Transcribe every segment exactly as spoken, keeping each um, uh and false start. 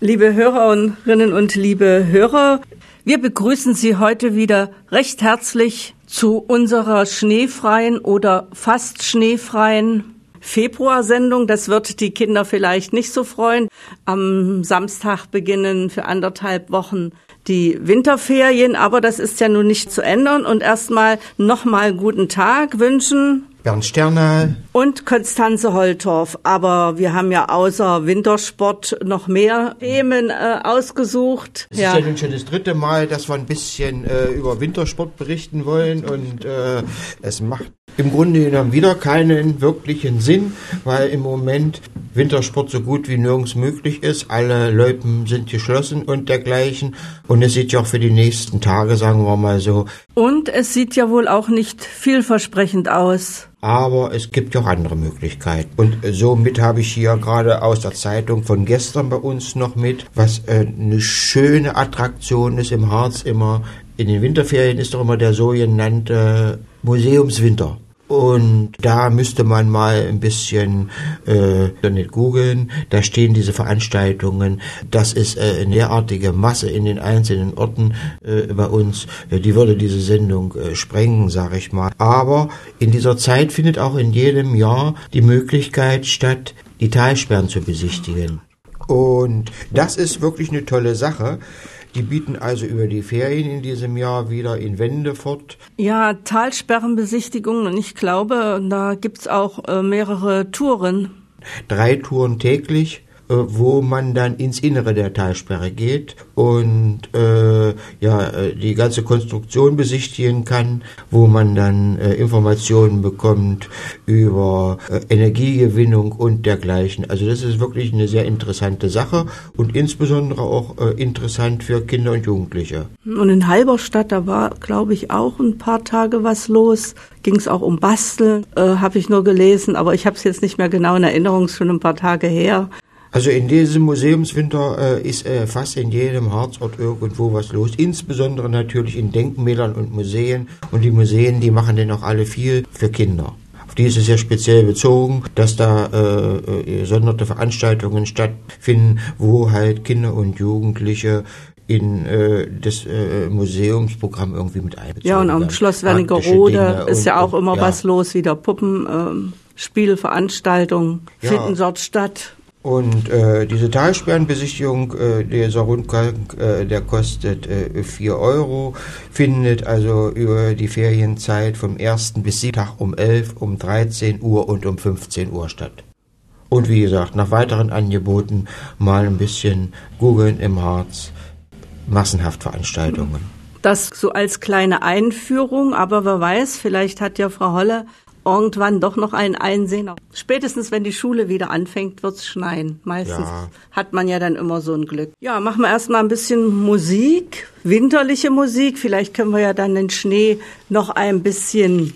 Liebe Hörerinnen und liebe Hörer, wir begrüßen Sie heute wieder recht herzlich zu unserer schneefreien oder fast schneefreien Februarsendung. Das wird die Kinder vielleicht nicht so freuen. Am Samstag beginnen für anderthalb Wochen die Winterferien, aber das ist ja nun nicht zu ändern. Und erstmal nochmal guten Tag wünschen Bernd Sternal und Konstanze Holtorf. Aber wir haben ja außer Wintersport noch mehr Themen äh, ausgesucht. Es ja. ist ja nun schon das dritte Mal, dass wir ein bisschen äh, über Wintersport berichten wollen und äh, es macht im Grunde genommen wieder keinen wirklichen Sinn, weil im Moment Wintersport so gut wie nirgends möglich ist. Alle Loipen sind geschlossen und dergleichen. Und es sieht ja auch für die nächsten Tage, sagen wir mal so. Und es sieht ja wohl auch nicht vielversprechend aus. Aber es gibt ja auch andere Möglichkeiten. Und somit habe ich hier gerade aus der Zeitung von gestern bei uns noch mit, was äh, eine schöne Attraktion ist im Harz immer. In den Winterferien ist doch immer der sogenannte Museumswinter. Und da müsste man mal ein bisschen äh, nicht googeln, da stehen diese Veranstaltungen, das ist äh, eine derartige Masse in den einzelnen Orten äh, bei uns, äh, die würde diese Sendung äh, sprengen, sage ich mal. Aber in dieser Zeit findet auch in jedem Jahr die Möglichkeit statt, die Talsperren zu besichtigen. Und das ist wirklich eine tolle Sache. Die bieten also über die Ferien in diesem Jahr wieder in Wendefurt. Ja, Talsperrenbesichtigungen und ich glaube, da gibt's auch äh, mehrere Touren. Drei Touren täglich, äh, wo man dann ins Innere der Talsperre geht und äh, ja die ganze Konstruktion besichtigen kann, wo man dann äh, Informationen bekommt über äh, Energiegewinnung und dergleichen. Also das ist wirklich eine sehr interessante Sache und insbesondere auch äh, interessant für Kinder und Jugendliche. Und in Halberstadt, da war, glaube ich, auch ein paar Tage was los. Ging es auch um Basteln, äh, habe ich nur gelesen, aber ich habe es jetzt nicht mehr genau in Erinnerung, schon ein paar Tage her. Also in diesem Museumswinter äh, ist äh, fast in jedem Harzort irgendwo was los, insbesondere natürlich in Denkmälern und Museen. Und die Museen, die machen denn auch alle viel für Kinder. Auf die ist es ja speziell bezogen, dass da äh, gesonderte Veranstaltungen stattfinden, wo halt Kinder und Jugendliche in äh, das äh, Museumsprogramm irgendwie mit einbezogen. Ja, und am Schloss Wernigerode ist ja auch und, immer ja. was los, wieder Puppenspiel, Veranstaltungen ja. finden dort statt. Und äh, diese Talsperrenbesichtigung, äh, dieser Rundgang, äh, der kostet äh, vier Euro, findet also über die Ferienzeit vom ersten bis siebten Tag um elf, um dreizehn Uhr und um fünfzehn Uhr statt. Und wie gesagt, nach weiteren Angeboten mal ein bisschen googeln im Harz, massenhaft Veranstaltungen. Das so als kleine Einführung, aber wer weiß, vielleicht hat ja Frau Holle irgendwann doch noch ein Einsehen. Spätestens, wenn die Schule wieder anfängt, wird's schneien. Meistens ja. hat man ja dann immer so ein Glück. Ja, machen wir erstmal ein bisschen Musik, winterliche Musik. Vielleicht können wir ja dann den Schnee noch ein bisschen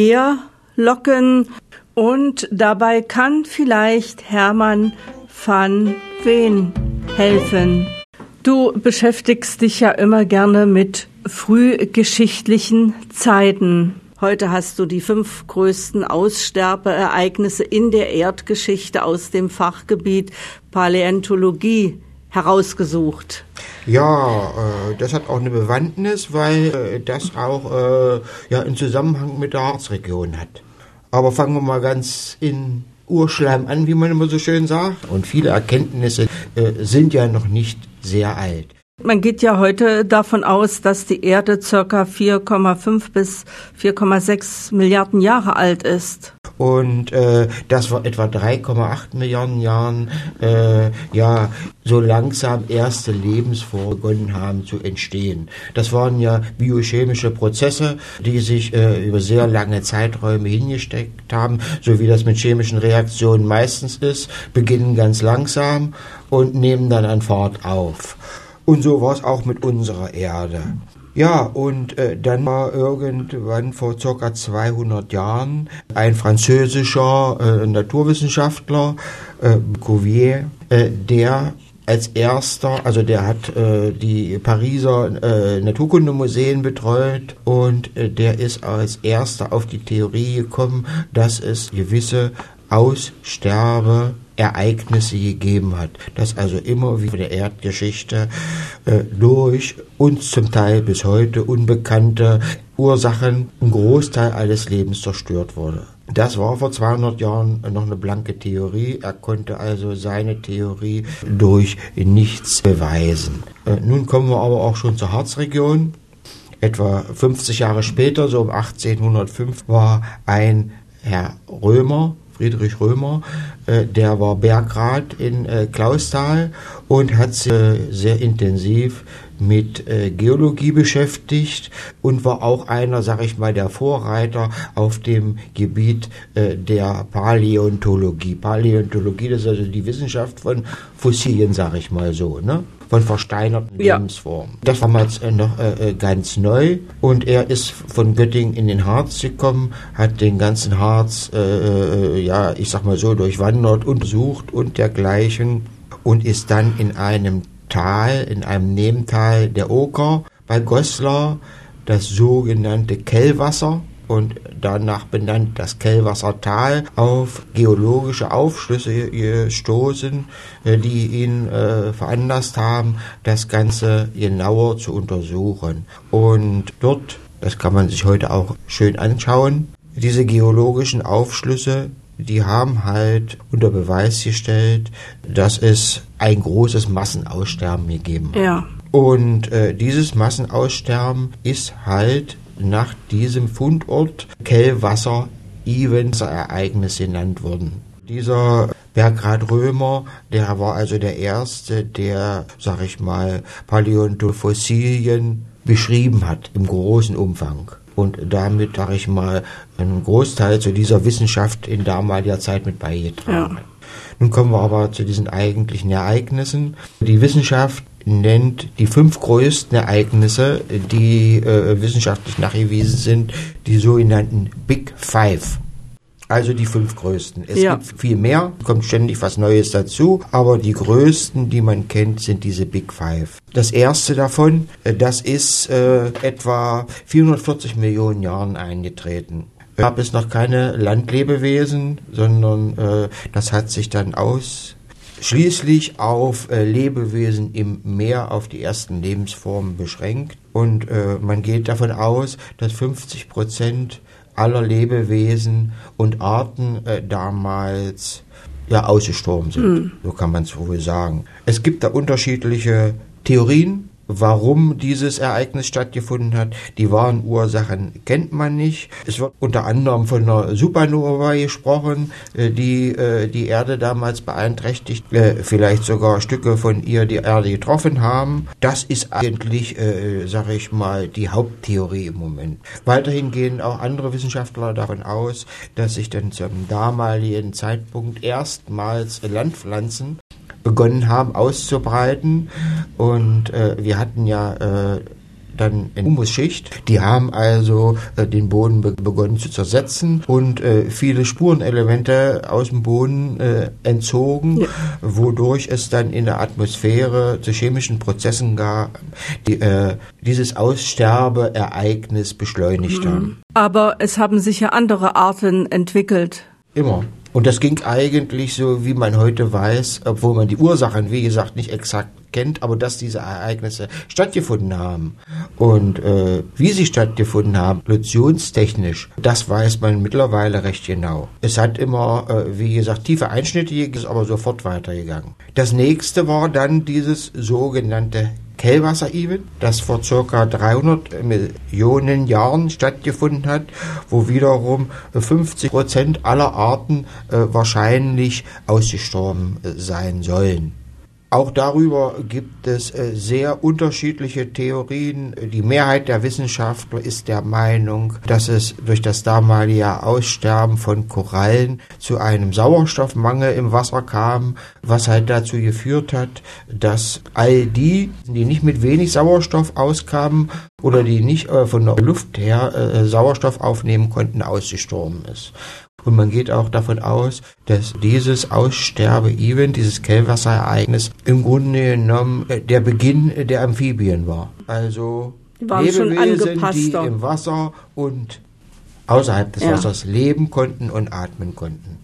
herlocken. Und dabei kann vielleicht Hermann van Veen helfen. Du beschäftigst dich ja immer gerne mit frühgeschichtlichen Zeiten. Heute hast du die fünf größten Aussterbeereignisse in der Erdgeschichte aus dem Fachgebiet Paläontologie herausgesucht. Ja, äh, das hat auch eine Bewandtnis, weil äh, das auch äh, ja einen Zusammenhang mit der Harzregion hat. Aber fangen wir mal ganz in Urschleim an, wie man immer so schön sagt. Und viele Erkenntnisse äh, sind ja noch nicht sehr alt. Man geht ja heute davon aus, dass die Erde ca. vier Komma fünf bis vier Komma sechs Milliarden Jahre alt ist. Und äh, dass vor etwa drei Komma acht Milliarden Jahren äh, ja so langsam erste Lebensformen begonnen haben zu entstehen. Das waren ja biochemische Prozesse, die sich äh, über sehr lange Zeiträume hingesteckt haben, so wie das mit chemischen Reaktionen meistens ist, beginnen ganz langsam und nehmen dann an Fahrt auf. Und so war es auch mit unserer Erde. Ja, und äh, dann war irgendwann vor ca. zweihundert Jahren ein französischer äh, Naturwissenschaftler, äh, Cuvier, äh, der als erster, also der hat äh, die Pariser äh, Naturkundemuseen betreut und äh, der ist als erster auf die Theorie gekommen, dass es gewisse Aussterbe Ereignisse gegeben hat, dass also immer wie der Erdgeschichte äh, durch uns zum Teil bis heute unbekannte Ursachen ein Großteil alles Lebens zerstört wurde. Das war vor zweihundert Jahren noch eine blanke Theorie. Er konnte also seine Theorie durch nichts beweisen. Äh, nun kommen wir aber auch schon zur Harzregion. Etwa fünfzig Jahre später, so um achtzehnhundertfünf, war ein Herr Römer, Friedrich Römer, äh, der war Bergrat in äh, Clausthal und hat sich äh, sehr intensiv mit äh, Geologie beschäftigt und war auch einer, sag ich mal, der Vorreiter auf dem Gebiet äh, der Paläontologie. Paläontologie, das ist also die Wissenschaft von Fossilien, sag ich mal so, ne? Von versteinerten ja. Lebensformen. Das war damals äh, noch äh, ganz neu und er ist von Göttingen in den Harz gekommen, hat den ganzen Harz, äh, äh, ja, ich sag mal so, durchwandert, untersucht und dergleichen und ist dann in einem Tal, in einem Nebental der Oker bei Goslar, das sogenannte Kellwasser und danach benannt das Kellwassertal, auf geologische Aufschlüsse gestoßen, die ihn äh, veranlasst haben, das Ganze genauer zu untersuchen. Und dort, das kann man sich heute auch schön anschauen, diese geologischen Aufschlüsse, die haben halt unter Beweis gestellt, dass es ein großes Massenaussterben gegeben hat. Ja. Und äh, dieses Massenaussterben ist halt nach diesem Fundort Kellwasser-Ereignis genannt worden. Dieser Bergrat Römer, der war also der Erste, der, sag ich mal, Paläontofossilien beschrieben hat im großen Umfang. Und damit, sag ich mal, einen Großteil zu dieser Wissenschaft in damaliger Zeit mit beigetragen hat. Ja. Nun kommen wir aber zu diesen eigentlichen Ereignissen. Die Wissenschaft nennt die fünf größten Ereignisse, die äh, wissenschaftlich nachgewiesen sind, die sogenannten Big Five. Also die fünf größten. Es ja. gibt viel mehr, kommt ständig was Neues dazu, aber die größten, die man kennt, sind diese Big Five. Das erste davon, das ist äh, etwa vierhundertvierzig Millionen Jahren eingetreten. Gab es noch keine Landlebewesen, sondern äh, das hat sich dann ausschließlich auf äh, Lebewesen im Meer, auf die ersten Lebensformen beschränkt. Und äh, man geht davon aus, dass fünfzig Prozent aller Lebewesen und Arten äh, damals ja ausgestorben sind. Mhm. So kann man es wohl sagen. Es gibt da unterschiedliche Theorien, warum dieses Ereignis stattgefunden hat. Die wahren Ursachen kennt man nicht. Es wird unter anderem von einer Supernova gesprochen, die die Erde damals beeinträchtigt, vielleicht sogar Stücke von ihr die Erde getroffen haben. Das ist eigentlich, äh, sage ich mal, die Haupttheorie im Moment. Weiterhin gehen auch andere Wissenschaftler davon aus, dass sich dann zum damaligen Zeitpunkt erstmals Landpflanzen begonnen haben auszubreiten und äh, wir hatten ja äh, dann eine Humusschicht, die haben also äh, den Boden be- begonnen zu zersetzen und äh, viele Spurenelemente aus dem Boden äh, entzogen, ja. wodurch es dann in der Atmosphäre zu chemischen Prozessen gab, die äh, dieses Aussterbeereignis beschleunigt mhm. haben. Aber es haben sich ja andere Arten entwickelt. Immer. Und das ging eigentlich so, wie man heute weiß, obwohl man die Ursachen, wie gesagt, nicht exakt kennt, aber dass diese Ereignisse stattgefunden haben. Und äh, wie sie stattgefunden haben, evolutionstechnisch, das weiß man mittlerweile recht genau. Es hat immer, äh, wie gesagt, tiefe Einschnitte, ist aber sofort weitergegangen. Das nächste war dann dieses sogenannte Kellwasser-Event, das vor ca. dreihundert Millionen Jahren stattgefunden hat, wo wiederum fünfzig Prozent aller Arten äh, wahrscheinlich ausgestorben äh, sein sollen. Auch darüber gibt es äh, sehr unterschiedliche Theorien. Die Mehrheit der Wissenschaftler ist der Meinung, dass es durch das damalige Aussterben von Korallen zu einem Sauerstoffmangel im Wasser kam, was halt dazu geführt hat, dass all die, die nicht mit wenig Sauerstoff auskamen oder die nicht äh, von der Luft her äh, Sauerstoff aufnehmen konnten, ausgestorben ist. Und man geht auch davon aus, dass dieses Aussterbe-Event, dieses Kellwasserereignis, im Grunde genommen der Beginn der Amphibien war. Also Lebewesen, die im Wasser und außerhalb des ja. Wassers leben konnten und atmen konnten.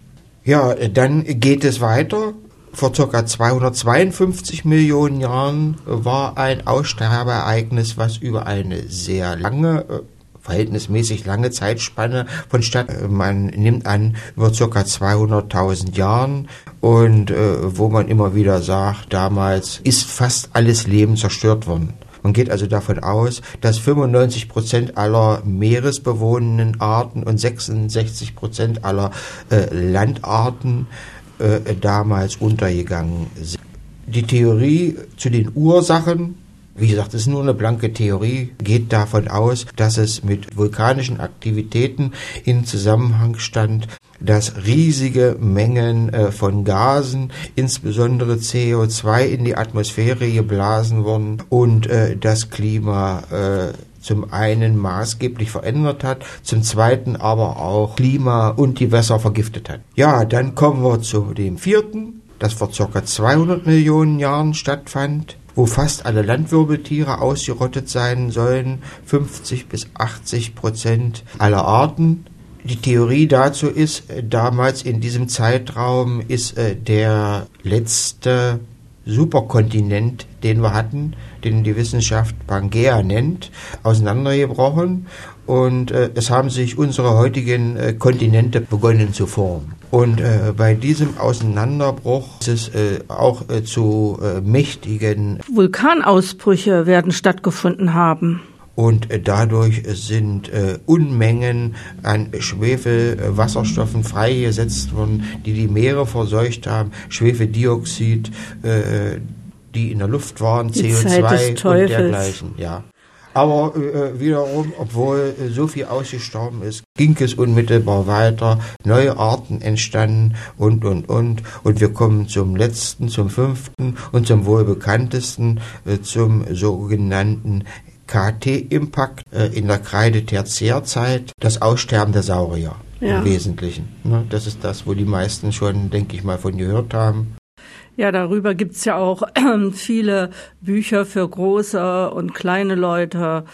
Ja, dann geht es weiter. Vor ca. zweihundertzweiundfünfzig Millionen Jahren war ein Aussterbeereignis, was über eine sehr lange, verhältnismäßig lange Zeitspanne vonstatt. Man nimmt an, über ca. zweihunderttausend Jahren und äh, wo man immer wieder sagt, damals ist fast alles Leben zerstört worden. Man geht also davon aus, dass fünfundneunzig Prozent aller meeresbewohnenden Arten und sechsundsechzig Prozent aller äh, Landarten äh, damals untergegangen sind. Die Theorie zu den Ursachen, wie gesagt, es ist nur eine blanke Theorie, geht davon aus, dass es mit vulkanischen Aktivitäten in Zusammenhang stand, dass riesige Mengen äh, von Gasen, insbesondere C O zwei, in die Atmosphäre geblasen wurden und äh, das Klima äh, zum einen maßgeblich verändert hat, zum zweiten aber auch Klima und die Wässer vergiftet hat. Ja, dann kommen wir zu dem vierten, das vor ca. zweihundert Millionen Jahren stattfand, wo fast alle Landwirbeltiere ausgerottet sein sollen, fünfzig bis achtzig Prozent aller Arten. Die Theorie dazu ist, damals in diesem Zeitraum ist äh, der letzte Superkontinent, den wir hatten, den die Wissenschaft Pangea nennt, auseinandergebrochen und äh, es haben sich unsere heutigen äh, Kontinente begonnen zu formen. Und äh, bei diesem Auseinanderbruch ist es äh, auch äh, zu äh, mächtigen Vulkanausbrüche werden stattgefunden haben. Und dadurch sind äh, Unmengen an Schwefelwasserstoffen freigesetzt worden, die die Meere verseucht haben. Schwefeldioxid, äh, die in der Luft waren, die C O zwei und dergleichen. Ja. Aber äh, wiederum, obwohl äh, so viel ausgestorben ist, ging es unmittelbar weiter. Neue Arten entstanden und, und, und. Und wir kommen zum letzten, zum fünften und zum wohl bekanntesten, äh, zum sogenannten K T-Impact äh, in der Kreide-Tertiärzeit, das Aussterben der Saurier ja. Im Wesentlichen. Ne? Das ist das, wo die meisten schon, denke ich mal, von gehört haben. Ja, darüber gibt's ja auch äh, viele Bücher für große und kleine Leute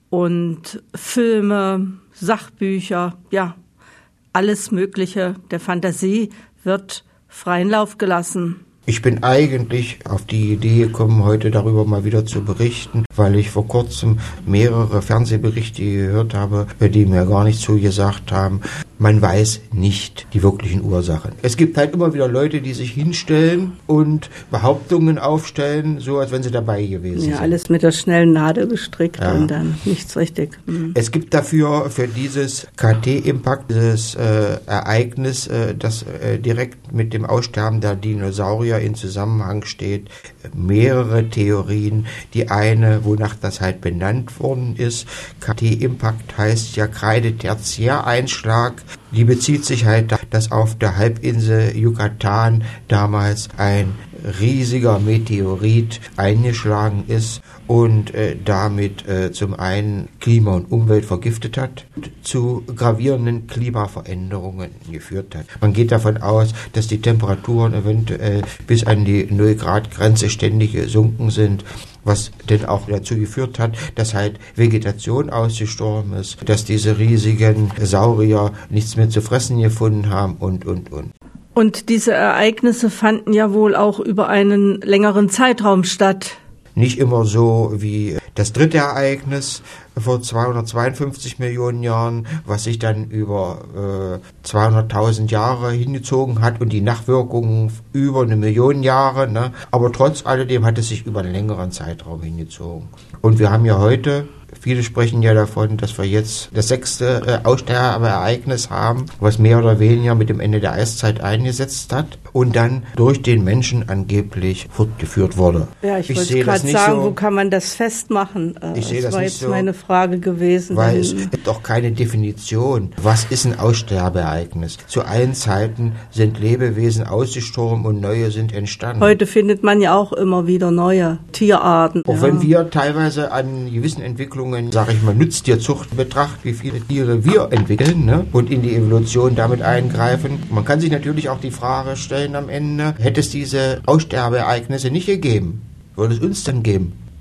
und Filme, Sachbücher, ja, alles Mögliche. Der Fantasie wird freien Lauf gelassen. Ich bin eigentlich auf die Idee gekommen, heute darüber mal wieder zu berichten, weil ich vor kurzem mehrere Fernsehberichte gehört habe, die mir gar nicht zugesagt haben. Man weiß nicht die wirklichen Ursachen. Es gibt halt immer wieder Leute, die sich hinstellen und Behauptungen aufstellen, so als wenn sie dabei gewesen sind. Ja, alles mit der schnellen Nadel gestrickt ja. Und dann nichts richtig. Mhm. Es gibt dafür, für dieses K T-Impact, dieses äh, Ereignis, äh, das äh, direkt mit dem Aussterben der Dinosaurier in Zusammenhang steht, mehrere Theorien. Die eine, wonach das halt benannt worden ist, K T-Impact heißt ja Kreide-Tertiäreinschlag. Die bezieht sich halt, dass auf der Halbinsel Yucatan damals ein riesiger Meteorit eingeschlagen ist und äh, damit äh, zum einen Klima und Umwelt vergiftet hat und zu gravierenden Klimaveränderungen geführt hat. Man geht davon aus, dass die Temperaturen eventuell bis an die null Grad Grenze ständig gesunken sind, was denn auch dazu geführt hat, dass halt Vegetation ausgestorben ist, dass diese riesigen Saurier nichts mehr zu fressen gefunden haben und, und, und. Und diese Ereignisse fanden ja wohl auch über einen längeren Zeitraum statt. Nicht immer so wie das dritte Ereignis vor zweihundertzweiundfünfzig Millionen Jahren, was sich dann über äh, zweihunderttausend Jahre hingezogen hat und die Nachwirkungen über eine Million Jahre. Ne? Aber trotz alledem hat es sich über einen längeren Zeitraum hingezogen. Und wir haben ja heute, viele sprechen ja davon, dass wir jetzt das sechste äh, Aussterbeereignis haben, was mehr oder weniger mit dem Ende der Eiszeit eingesetzt hat und dann durch den Menschen angeblich fortgeführt wurde. Ja, ich, ich wollte gerade sagen, so, wo kann man das festmachen? Äh, ich sehe das das war nicht jetzt so, meine Frage gewesen. Weil es gibt auch keine Definition. Was ist ein Aussterbeereignis? Zu allen Zeiten sind Lebewesen ausgestorben und neue sind entstanden. Heute findet man ja auch immer wieder neue Tierarten. Auch ja. wenn wir teilweise an gewissen Entwicklungen, sage ich mal, Nutztierzucht betrachten, wie viele Tiere wir entwickeln, ne? Und in die Evolution damit eingreifen. Man kann sich natürlich auch die Frage stellen am Ende, hätte es diese Aussterbeereignisse nicht gegeben, würde es uns dann geben?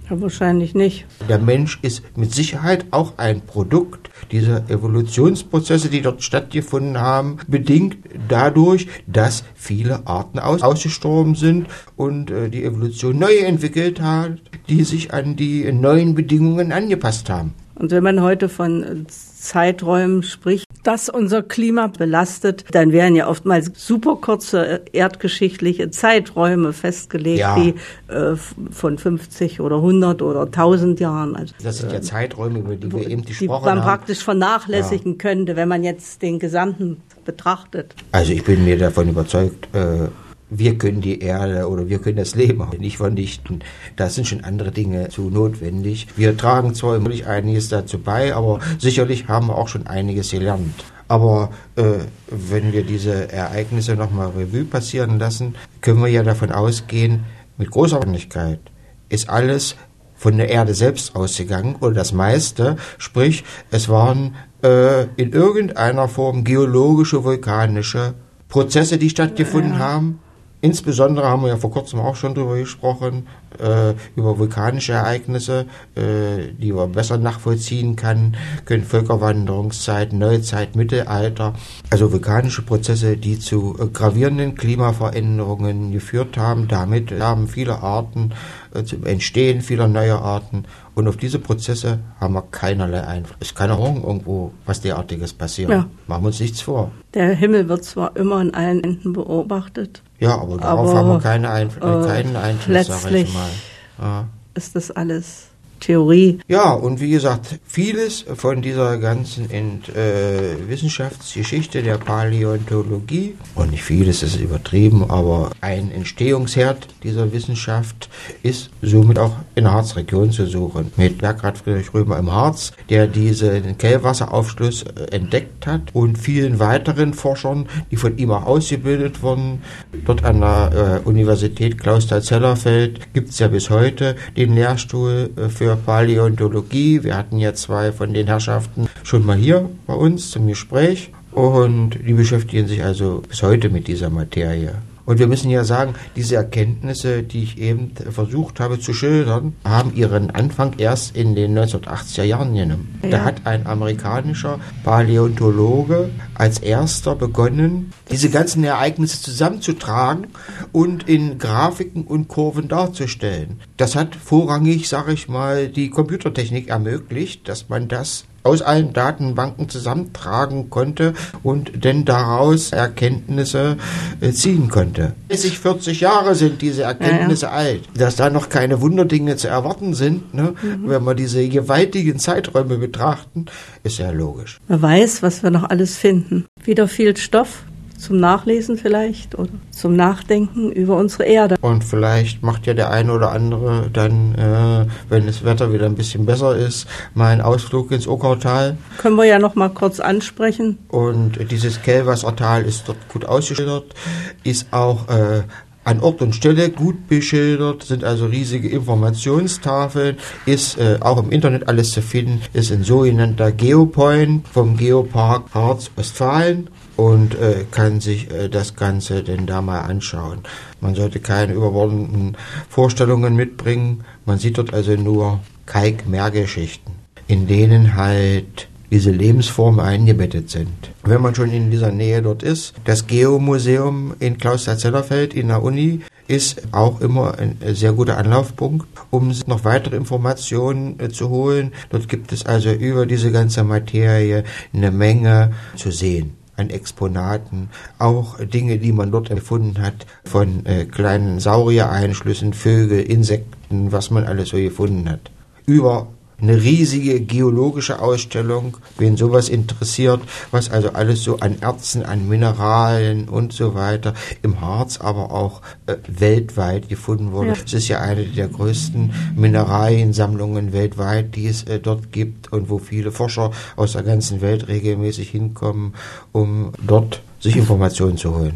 Ja, wahrscheinlich nicht. Der Mensch ist mit Sicherheit auch ein Produkt dieser Evolutionsprozesse, die dort stattgefunden haben, bedingt dadurch, dass viele Arten aus ausgestorben sind und äh, die Evolution neue entwickelt hat, die sich an die neuen Bedingungen angepasst haben. Und wenn man heute von Zeiträumen spricht, dass unser Klima belastet, dann werden ja oftmals super kurze erdgeschichtliche Zeiträume festgelegt, ja. die äh, von fünfzig oder hundert oder tausend Jahren. Also, das sind ja Zeiträume, über die wir eben gesprochen die man haben. praktisch vernachlässigen ja. könnte, wenn man jetzt den Gesamten betrachtet. Also ich bin mir davon überzeugt, äh, wir können die Erde oder wir können das Leben auch nicht vernichten. Da sind schon andere Dinge zu notwendig. Wir tragen zwar immer einiges dazu bei, aber sicherlich haben wir auch schon einiges gelernt. Aber äh, wenn wir diese Ereignisse nochmal Revue passieren lassen, können wir ja davon ausgehen, mit großer Wahrscheinlichkeit ist alles von der Erde selbst ausgegangen oder das meiste, sprich es waren äh, in irgendeiner Form geologische, vulkanische Prozesse, die stattgefunden ja. haben. Insbesondere haben wir ja vor kurzem auch schon drüber gesprochen, äh, über vulkanische Ereignisse, äh, die man besser nachvollziehen kann, können Völkerwanderungszeit, Neuzeit, Mittelalter, also vulkanische Prozesse, die zu äh, gravierenden Klimaveränderungen geführt haben. Damit haben viele Arten äh, zum Entstehen vieler neuer Arten und auf diese Prozesse haben wir keinerlei Einfluss. Es kann auch irgendwo was derartiges passieren. Ja. Machen wir uns nichts vor. Der Himmel wird zwar immer in allen Enden beobachtet. Ja, aber darauf aber, haben wir keine Einf- äh, keinen Einfluss, sag ich mal. Ja. Ist das alles Theorie? Ja, und wie gesagt, vieles von dieser ganzen Ent, äh, Wissenschaftsgeschichte der Paläontologie, und nicht vieles ist übertrieben, aber ein Entstehungsherd dieser Wissenschaft ist somit auch in der Harzregion zu suchen. Mit Bergrad Friedrich Römer im Harz, der diesen Quellwasseraufschluss äh, entdeckt hat, und vielen weiteren Forschern, die von ihm auch ausgebildet wurden. Dort an der äh, Universität Clausthal-Zellerfeld gibt es ja bis heute den Lehrstuhl äh, für Paläontologie. Wir hatten ja zwei von den Herrschaften schon mal hier bei uns zum Gespräch und die beschäftigen sich also bis heute mit dieser Materie. Und wir müssen ja sagen, diese Erkenntnisse, die ich eben versucht habe zu schildern, haben ihren Anfang erst in den neunzehnhundertachtziger Jahren genommen. Ja. Da hat ein amerikanischer Paläontologe als erster begonnen, diese ganzen Ereignisse zusammenzutragen und in Grafiken und Kurven darzustellen. Das hat vorrangig, sage ich mal, die Computertechnik ermöglicht, dass man das aus allen Datenbanken zusammentragen konnte und dann daraus Erkenntnisse äh, ziehen konnte. dreißig, vierzig Jahre sind diese Erkenntnisse ja, ja. alt. Dass da noch keine Wunderdinge zu erwarten sind, ne, mhm. wenn wir diese gewaltigen Zeiträume betrachten, ist ja logisch. Man weiß, was wir noch alles finden. Wieder viel Stoff zum Nachlesen vielleicht oder zum Nachdenken über unsere Erde. Und vielleicht macht ja der eine oder andere dann, äh, wenn das Wetter wieder ein bisschen besser ist, mal einen Ausflug ins Ockautal. Können wir ja noch mal kurz ansprechen. Und dieses Quellwassertal ist dort gut ausgeschildert, ist auch äh, an Ort und Stelle gut beschildert, sind also riesige Informationstafeln, ist äh, auch im Internet alles zu finden, ist ein sogenannter Geopoint vom Geopark Harz-Westfalen und äh, kann sich äh, das Ganze denn da mal anschauen. Man sollte keine überbordenden Vorstellungen mitbringen, man sieht dort also nur Kalk-Meergeschichten, in denen halt diese Lebensformen eingebettet sind. Wenn man schon in dieser Nähe dort ist, das Geomuseum in Clausthal-Zellerfeld in der Uni ist auch immer ein sehr guter Anlaufpunkt, um noch weitere Informationen äh, zu holen. Dort gibt es also über diese ganze Materie eine Menge zu sehen an Exponaten, auch Dinge, die man dort gefunden hat, von äh, kleinen Sauriereinschlüssen, Vögel, Insekten, was man alles so gefunden hat. Über eine riesige geologische Ausstellung, wen sowas interessiert, was also alles so an Erzen, an Mineralien und so weiter im Harz, aber auch äh, weltweit gefunden wurde. Ja. Es ist ja eine der größten Mineraliensammlungen weltweit, die es äh, dort gibt und wo viele Forscher aus der ganzen Welt regelmäßig hinkommen, um dort sich Informationen zu holen.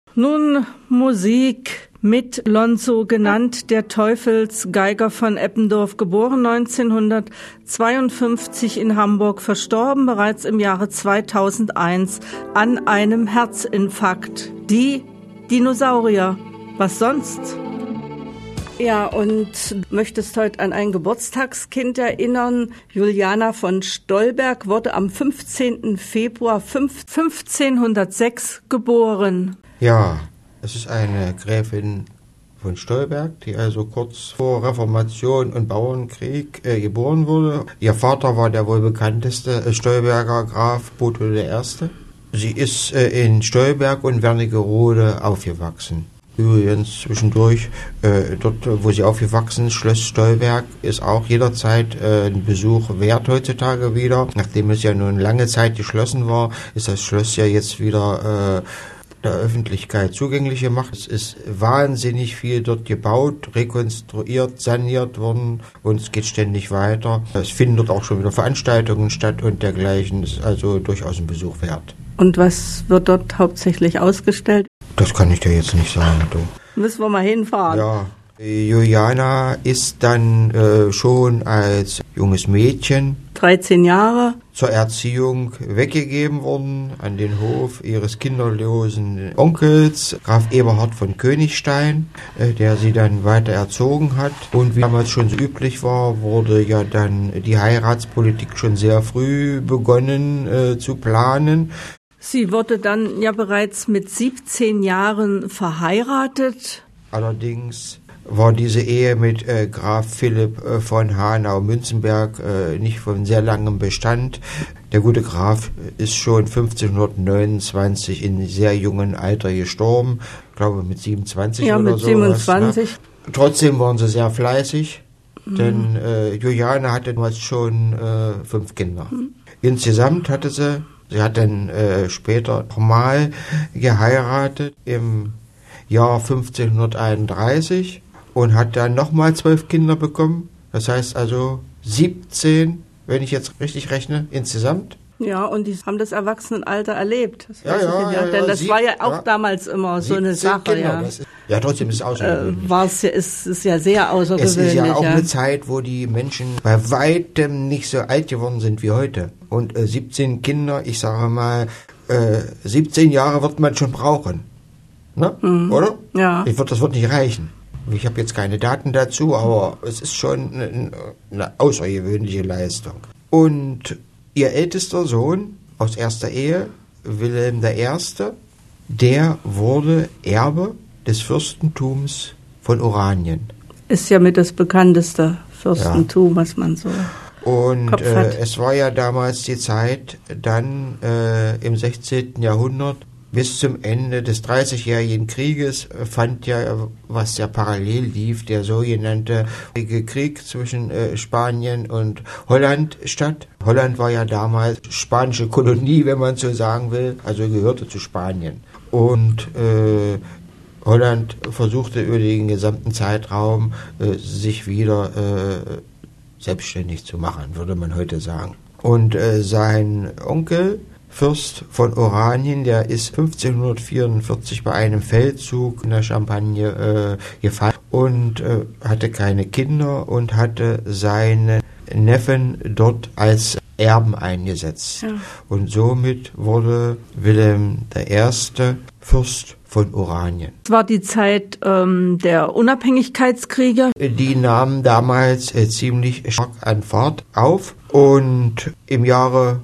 Nun Musik. Mit Lonzo genannt, der Teufelsgeiger von Eppendorf, geboren neunzehnhundertzweiundfünfzig in Hamburg, verstorben bereits im Jahre zweitausendeins an einem Herzinfarkt. Die Dinosaurier, was sonst? Ja, und möchtest heute an ein Geburtstagskind erinnern. Juliana von Stolberg wurde am fünfzehnten Februar fünfzehnhundertsechs geboren. Ja, es ist eine Gräfin von Stolberg, die also kurz vor Reformation und Bauernkrieg äh, geboren wurde. Ihr Vater war der wohl bekannteste äh, Stolberger Graf Botho der Erste. Sie ist äh, in Stolberg und Wernigerode aufgewachsen. Übrigens zwischendurch, äh, dort wo sie aufgewachsen ist, Schloss Stolberg, ist auch jederzeit äh, ein Besuch wert heutzutage wieder. Nachdem es ja nun lange Zeit geschlossen war, ist das Schloss ja jetzt wieder äh, der Öffentlichkeit zugänglich gemacht. Es ist wahnsinnig viel dort gebaut, rekonstruiert, saniert worden und es geht ständig weiter. Es finden dort auch schon wieder Veranstaltungen statt und dergleichen. Es ist also durchaus ein Besuch wert. Und was wird dort hauptsächlich ausgestellt? Das kann ich dir jetzt nicht sagen, du. Müssen wir mal hinfahren. Ja, Juliana ist dann äh, schon als junges Mädchen dreizehn Jahre zur Erziehung weggegeben worden an den Hof ihres kinderlosen Onkels, Graf Eberhard von Königstein, äh, der sie dann weiter erzogen hat. Und wie damals schon so üblich war, wurde ja dann die Heiratspolitik schon sehr früh begonnen äh, zu planen. Sie wurde dann ja bereits mit siebzehn Jahren verheiratet. Allerdings war diese Ehe mit äh, Graf Philipp äh, von Hanau-Münzenberg äh, nicht von sehr langem Bestand. Der gute Graf ist schon fünfzehnhundertneunundzwanzig in sehr jungen Alter gestorben, ich glaube mit siebenundzwanzig ja, oder mit so. siebenundzwanzig. Ne? Trotzdem waren sie sehr fleißig, mhm. denn äh, Juliane hatte damals schon äh, fünf Kinder. Mhm. Insgesamt hatte sie, sie hat dann äh, später nochmal geheiratet im Jahr fünfzehnhunderteinunddreißig und hat dann nochmal zwölf Kinder bekommen. Das heißt also siebzehn, wenn ich jetzt richtig rechne, insgesamt. Ja, und die haben das Erwachsenenalter erlebt. Das ja, ja, ja, denn das sieb, war ja auch ja, damals immer so eine Sache. Kinder, ja. Ist, ja, trotzdem ist es außergewöhnlich. Äh, war's ja, ist, ist ja sehr außergewöhnlich. Es ist ja auch ja. eine Zeit, wo die Menschen bei weitem nicht so alt geworden sind wie heute. Und äh, siebzehn Kinder, ich sage mal, äh, siebzehn Jahre wird man schon brauchen. Ne? Mhm. Oder? Ja. Ich würd, das wird nicht reichen. Ich habe jetzt keine Daten dazu, aber es ist schon eine, eine außergewöhnliche Leistung. Und ihr ältester Sohn aus erster Ehe, Wilhelm der Erste, der wurde Erbe des Fürstentums von Oranien. Ist ja mit das bekannteste Fürstentum, ja. was man so Und Kopf äh, hat. es war ja damals die Zeit, dann äh, im sechzehnten Jahrhundert, bis zum Ende des Dreißigjährigen Krieges fand ja, was ja parallel lief, der sogenannte Krieg zwischen äh, Spanien und Holland statt. Holland war ja damals spanische Kolonie, wenn man so sagen will, also gehörte zu Spanien. Und äh, Holland versuchte über den gesamten Zeitraum äh, sich wieder äh, selbstständig zu machen, würde man heute sagen. Und äh, sein Onkel, Fürst von Oranien, der ist fünfzehnhundertvierundvierzig bei einem Feldzug in der Champagne äh, gefallen und äh, hatte keine Kinder und hatte seinen Neffen dort als Erben eingesetzt. Ja. Und somit wurde Wilhelm der Erste Fürst von Oranien. Es war die Zeit ähm, der Unabhängigkeitskriege. Die nahmen damals äh, ziemlich stark an Fahrt auf und im Jahre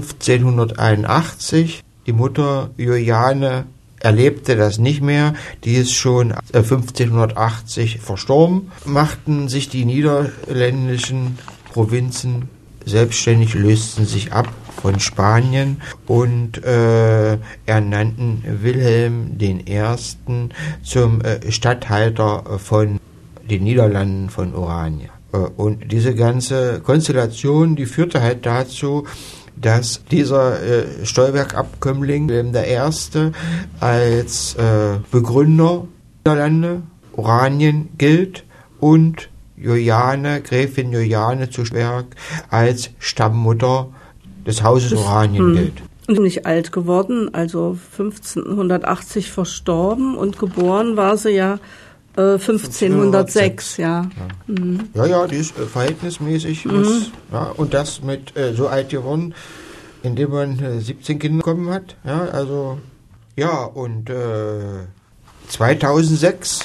fünfzehnhunderteinundachtzig, die Mutter Juliane erlebte das nicht mehr, die ist schon äh, fünfzehnhundertachtzig verstorben, machten sich die niederländischen Provinzen selbstständig, lösten sich ab von Spanien und äh, ernannten Wilhelm den Ersten zum äh, Statthalter von den Niederlanden von Oranien. Äh, und diese ganze Konstellation, die führte halt dazu, dass dieser äh, Stolberg-Abkömmling Wilhelm der Erste als äh, Begründer der Niederlande Oranien gilt und Juliane, Gräfin Juliane zu Stolberg als Stammmutter des Hauses das, Oranien gilt. Und nicht alt geworden, also fünfzehnhundertachtzig verstorben und geboren war sie ja äh, fünfzehnhundertsechs, ja. Ja. Mhm. ja, ja, die ist äh, verhältnismäßig, mhm. was, ja, und das mit äh, so alt geworden, indem man äh, siebzehn Kinder bekommen hat, ja, also, ja, und äh, zweitausendsechs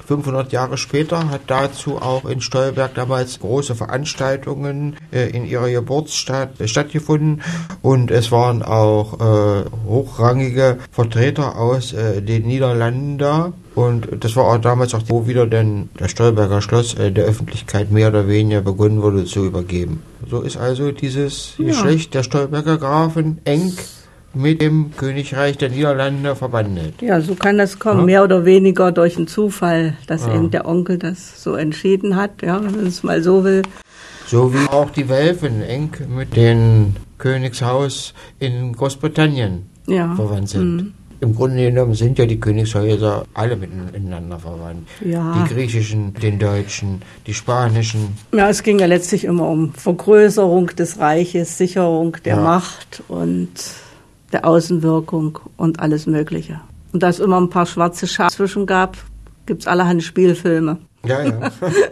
fünfhundert Jahre später hat dazu auch in Stolberg damals große Veranstaltungen äh, in ihrer Geburtsstadt äh, stattgefunden und es waren auch äh, hochrangige Vertreter aus äh, den Niederlanden da. Und das war auch damals auch, wo wieder denn das Stolberger Schloss äh, der Öffentlichkeit mehr oder weniger begonnen wurde zu übergeben. So ist also dieses ja. Geschlecht der Stolberger Grafen eng mit dem Königreich der Niederlande verbandelt. Ja, so kann das kommen, ja? Mehr oder weniger durch einen Zufall, dass ja. eben der Onkel das so entschieden hat, ja, wenn man es mal so will. So wie auch die Welfen eng mit dem Königshaus in Großbritannien ja. verwandt sind. Mhm. Im Grunde genommen sind ja die Königshäuser alle miteinander verwandt. Ja. Die griechischen, den deutschen, die spanischen. Ja, es ging ja letztlich immer um Vergrößerung des Reiches, Sicherung der ja. Macht und der Außenwirkung und alles Mögliche. Und da es immer ein paar schwarze Schafe zwischen gab, gibt es allerhand Spielfilme. Ja, ja.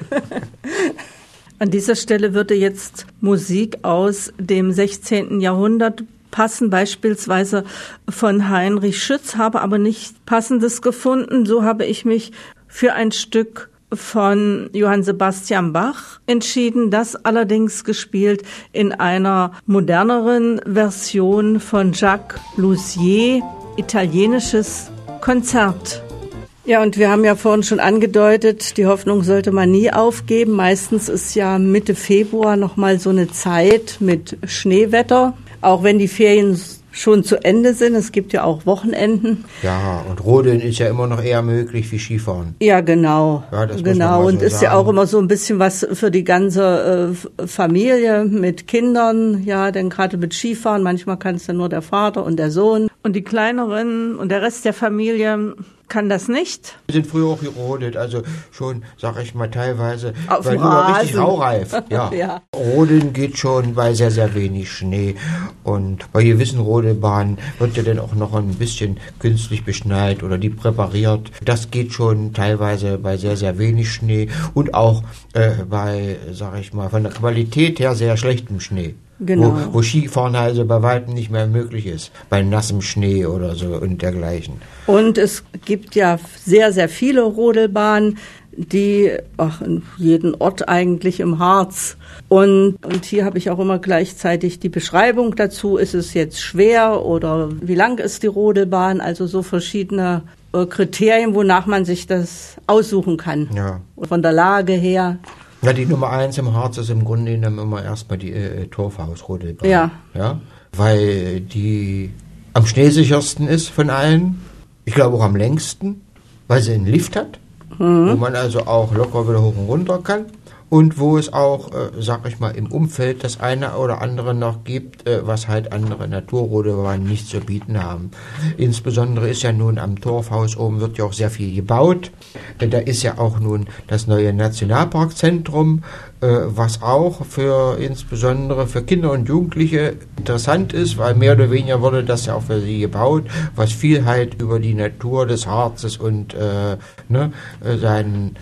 An dieser Stelle würde jetzt Musik aus dem sechzehnten Jahrhundert passen, beispielsweise von Heinrich Schütz, habe aber nicht Passendes gefunden. So habe ich mich für ein Stück von Johann Sebastian Bach entschieden, das allerdings gespielt in einer moderneren Version von Jacques Lussier, italienisches Konzert. Ja, und wir haben ja vorhin schon angedeutet, die Hoffnung sollte man nie aufgeben. Meistens ist ja Mitte Februar noch mal so eine Zeit mit Schneewetter. Auch wenn die Ferien schon zu Ende sind, es gibt ja auch Wochenenden. Ja, und Rodeln ist ja immer noch eher möglich wie Skifahren. Ja, genau. Ja, das genau, muss man mal so und ist sagen. Ja auch immer so ein bisschen was für die ganze äh, Familie mit Kindern. Ja, denn gerade mit Skifahren, manchmal kann es ja nur der Vater und der Sohn. Und die Kleineren und der Rest der Familie kann das nicht. Wir sind früher auch gerodelt, also schon, sag ich mal, teilweise, auf weil nur richtig raureif. Ja. ja. Rodeln geht schon bei sehr, sehr wenig Schnee. Und bei gewissen Rodelbahnen wird ja dann auch noch ein bisschen künstlich beschneit oder die präpariert. Das geht schon teilweise bei sehr, sehr wenig Schnee und auch äh, bei, sag ich mal, von der Qualität her sehr schlechtem Schnee. Genau. Wo, wo Skifahren also bei weitem nicht mehr möglich ist, bei nassem Schnee oder so und dergleichen. Und es gibt ja sehr, sehr viele Rodelbahnen, die ach, in jedem Ort eigentlich im Harz. Und, und hier habe ich auch immer gleichzeitig die Beschreibung dazu. Ist es jetzt schwer oder wie lang ist die Rodelbahn? Also so verschiedene äh, Kriterien, wonach man sich das aussuchen kann. Ja. Von der Lage her. Ja, die Nummer eins im Harz ist im Grunde genommen immer erstmal die äh, Torfhaus-Rodelbahn. Ja. Ja. Weil die am schneesichersten ist von allen. Ich glaube auch am längsten, weil sie einen Lift hat, mhm. wo man also auch locker wieder hoch und runter kann. Und wo es auch, äh, sag ich mal, im Umfeld das eine oder andere noch gibt, äh, was halt andere Naturrodelbahnen nicht zu bieten haben. Insbesondere ist ja nun am Torfhaus oben wird ja auch sehr viel gebaut. Äh, da ist ja auch nun das neue Nationalparkzentrum, äh, was auch für insbesondere für Kinder und Jugendliche interessant ist, weil mehr oder weniger wurde das ja auch für sie gebaut, was viel halt über die Natur des Harzes und äh, ne, äh, seinen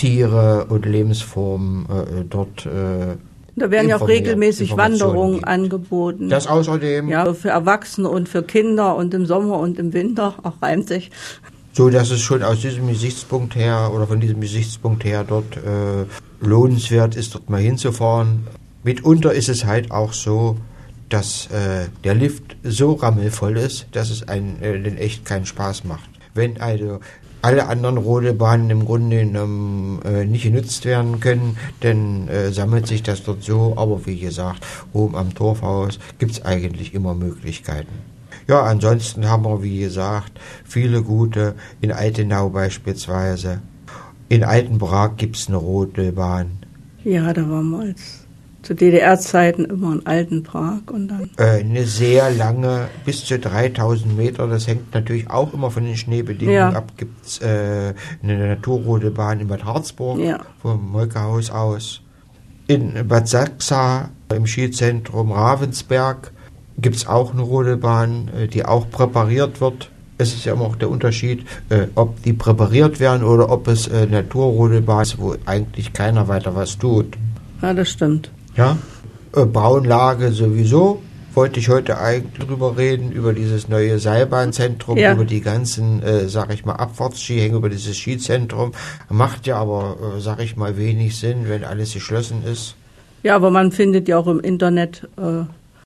Tiere und Lebensformen äh, dort äh, Da werden ja auch regelmäßig Wanderungen gibt. angeboten. Das außerdem. Ja, für Erwachsene und für Kinder und im Sommer und im Winter, auch reimt sich. So, dass es schon aus diesem Gesichtspunkt her oder von diesem Gesichtspunkt her dort äh, lohnenswert ist, dort mal hinzufahren. Mitunter ist es halt auch so, dass äh, der Lift so rammelvoll ist, dass es einen äh, den echt keinen Spaß macht. Wenn also alle anderen Rodelbahnen im Grunde genommen äh, nicht genutzt werden können, dann äh, sammelt sich das dort so. Aber wie gesagt, oben am Torfhaus gibt es eigentlich immer Möglichkeiten. Ja, ansonsten haben wir, wie gesagt, viele gute, in Altenau beispielsweise. In Altenbrak gibt es eine Rodelbahn. Ja, da waren wir als zu D D R-Zeiten immer in Altenbrak und dann. Äh, eine sehr lange, bis zu dreitausend Meter, das hängt natürlich auch immer von den Schneebedingungen ja. ab, gibt es äh, eine Naturrodelbahn in Bad Harzburg, ja. vom Molkehaus aus. In Bad Sachsa, im Skizentrum Ravensberg, gibt es auch eine Rodelbahn, die auch präpariert wird. Es ist ja immer auch der Unterschied, äh, ob die präpariert werden oder ob es äh, Naturrodelbahn ist, wo eigentlich keiner weiter was tut. Ja, das stimmt. Ja, äh, Braunlage sowieso, wollte ich heute eigentlich drüber reden, über dieses neue Seilbahnzentrum, ja. über die ganzen, äh, sag ich mal, Abfahrtsskihänge, über dieses Skizentrum. Macht ja aber, äh, sag ich mal, wenig Sinn, wenn alles geschlossen ist. Ja, aber man findet ja auch im Internet äh,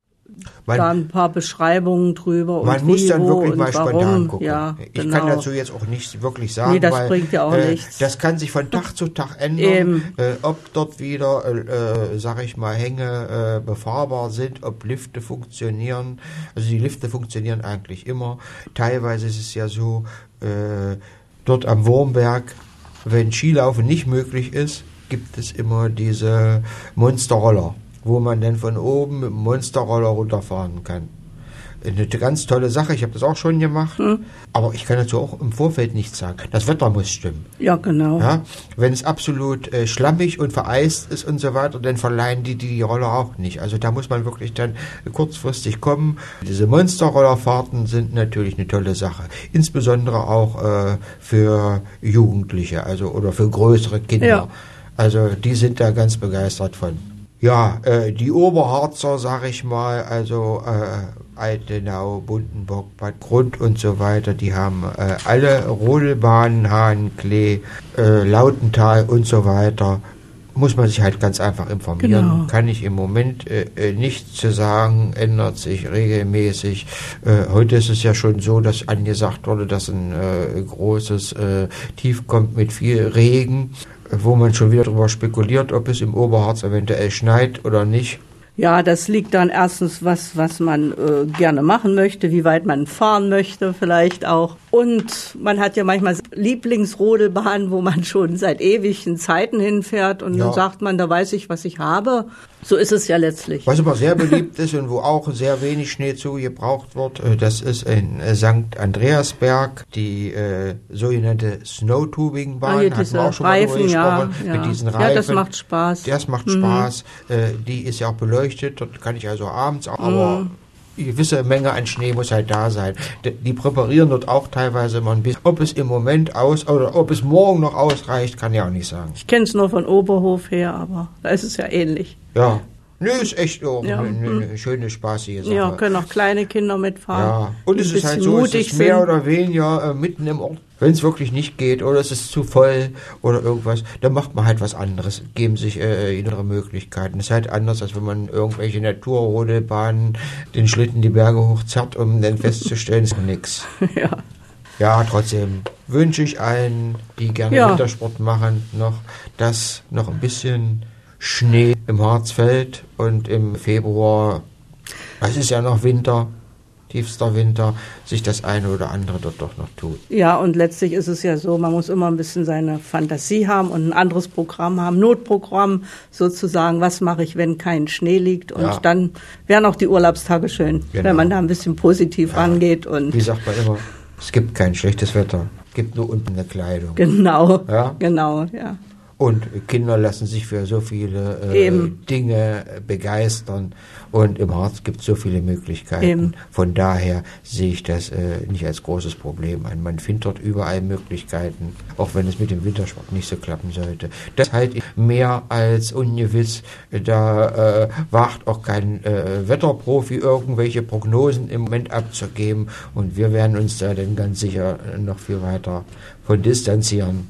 man, da ein paar Beschreibungen drüber. Man und muss wie, dann wirklich mal warum. spontan gucken. Ja, ich genau. kann dazu jetzt auch nicht wirklich sagen, nee, das weil bringt ja auch äh, nichts. Das kann sich von Tag zu Tag ändern, äh, ob dort wieder, äh, sag ich mal, Hänge äh, befahrbar sind, ob Lifte funktionieren. Also die Lifte funktionieren eigentlich immer. Teilweise ist es ja so, äh, dort am Wurmberg, wenn Skilaufen nicht möglich ist, gibt es immer diese Monsterroller, wo man dann von oben mit dem Monsterroller runterfahren kann. Eine ganz tolle Sache, ich habe das auch schon gemacht, hm. aber ich kann dazu auch im Vorfeld nichts sagen. Das Wetter muss stimmen. Ja, genau. Ja, wenn es absolut äh, schlammig und vereist ist und so weiter, dann verleihen die, die die Roller auch nicht. Also da muss man wirklich dann kurzfristig kommen. Diese Monsterrollerfahrten sind natürlich eine tolle Sache. Insbesondere auch äh, für Jugendliche, also oder für größere Kinder. Ja. Also die sind da ganz begeistert von. Ja, äh, die Oberharzer, sag ich mal, also äh, Altenau, Bundenburg, Bad Grund und so weiter, die haben äh, alle Rodelbahnen, Hahnklee, äh, Lautental und so weiter. Muss man sich halt ganz einfach informieren. Genau. Kann ich im Moment äh, nichts zu sagen, ändert sich regelmäßig. Äh, heute ist es ja schon so, dass angesagt wurde, dass ein äh, großes äh, Tief kommt mit viel Regen, wo man schon wieder darüber spekuliert, ob es im Oberharz eventuell schneit oder nicht. Ja, das liegt dann erstens, was, was man äh, gerne machen möchte, wie weit man fahren möchte vielleicht auch. Und man hat ja manchmal Lieblingsrodelbahnen, wo man schon seit ewigen Zeiten hinfährt und ja. dann sagt man, da weiß ich, was ich habe. So ist es ja letztlich. Was aber sehr beliebt ist und wo auch sehr wenig Schnee zu gebraucht wird, das ist in Sankt Andreasberg, die äh, sogenannte Snowtubing-Bahn. Ah, hatten wir auch schon Reifen, mal ja, ja. Mit diesen Reifen. Ja, das macht Spaß. Das macht mhm. Spaß. Äh, die ist ja auch beleuchtet, dort kann ich also abends, auch, aber mhm. eine gewisse Menge an Schnee muss halt da sein. Die, die präparieren dort auch teilweise immer ein bisschen. Ob es im Moment aus, oder ob es morgen noch ausreicht, kann ich auch nicht sagen. Ich kenne es nur von Oberhof her, aber da ist es ja ähnlich. Ja. Nö, ist echt auch ja. eine, eine schöne, spaßige Sache. Ja, können auch kleine Kinder mitfahren. Ja, und es ist halt so, es ist mehr sind. oder weniger äh, mitten im Ort. Wenn es wirklich nicht geht oder es ist zu voll oder irgendwas, dann macht man halt was anderes, geben sich äh, innere Möglichkeiten. Es ist halt anders, als wenn man irgendwelche Naturrodelbahnen den Schlitten die Berge hochzerrt, um dann festzustellen, es ist nix. Ja. Ja, trotzdem wünsche ich allen, die gerne ja. Wintersport machen, noch, dass noch ein bisschen Schnee im Harz fällt und im Februar, es ist ja noch Winter, tiefster Winter, sich das eine oder andere dort doch noch tut. Ja, und letztlich ist es ja so, man muss immer ein bisschen seine Fantasie haben und ein anderes Programm haben, Notprogramm sozusagen, was mache ich, wenn kein Schnee liegt, und ja. dann wären auch die Urlaubstage schön, genau. wenn man da ein bisschen positiv ja. rangeht. Und wie sagt man immer, es gibt kein schlechtes Wetter, es gibt nur unten eine Kleidung. Genau, ja? genau, ja. Und Kinder lassen sich für so viele äh, Dinge begeistern. Und im Harz gibt es so viele Möglichkeiten. Eben. Von daher sehe ich das äh, nicht als großes Problem an. Man findet dort überall Möglichkeiten, auch wenn es mit dem Wintersport nicht so klappen sollte. Das halte ich mehr als ungewiss. Da äh, wagt auch kein äh, Wetterprofi, irgendwelche Prognosen im Moment abzugeben. Und wir werden uns da dann ganz sicher noch viel weiter von distanzieren.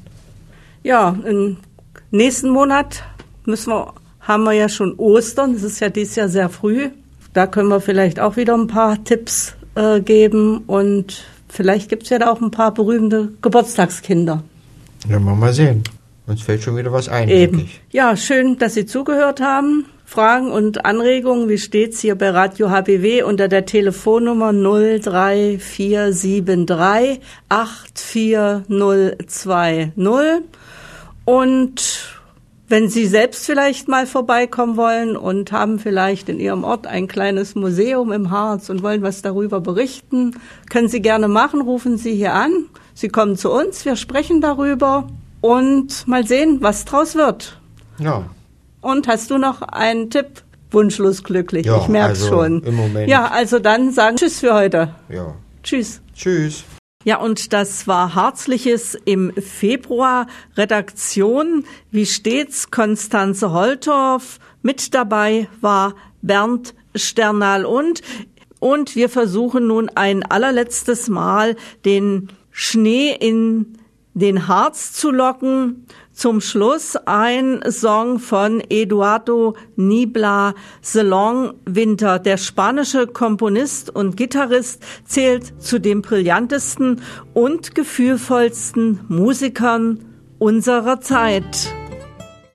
Ja, in nächsten Monat müssen wir, haben wir ja schon Ostern. Das ist ja dieses Jahr sehr früh. Da können wir vielleicht auch wieder ein paar Tipps äh, geben. Und vielleicht gibt es ja da auch ein paar berühmte Geburtstagskinder. Ja, mal mal sehen. Uns fällt schon wieder was ein. Eben. Ja, schön, dass Sie zugehört haben. Fragen und Anregungen, wie steht's hier bei Radio H B W unter der Telefonnummer null drei vier sieben drei acht vier null zwei null. Und wenn Sie selbst vielleicht mal vorbeikommen wollen und haben vielleicht in Ihrem Ort ein kleines Museum im Harz und wollen was darüber berichten, können Sie gerne machen, rufen Sie hier an. Sie kommen zu uns, wir sprechen darüber und mal sehen, was draus wird. Ja. Und hast du noch einen Tipp? Wunschlos glücklich, ja, ich merke es also schon. Im Moment. Ja, also dann sagen Tschüss für heute. Ja. Tschüss. Tschüss. Ja, und das war Harzliches im Februar. Redaktion, wie stets, Konstanze Holtorf. Mit dabei war Bernd Sternal und und wir versuchen nun ein allerletztes Mal den Schnee in den Harz zu locken. Zum Schluss ein Song von Eduardo Nibla, The Long Winter. Der spanische Komponist und Gitarrist zählt zu den brillantesten und gefühlvollsten Musikern unserer Zeit.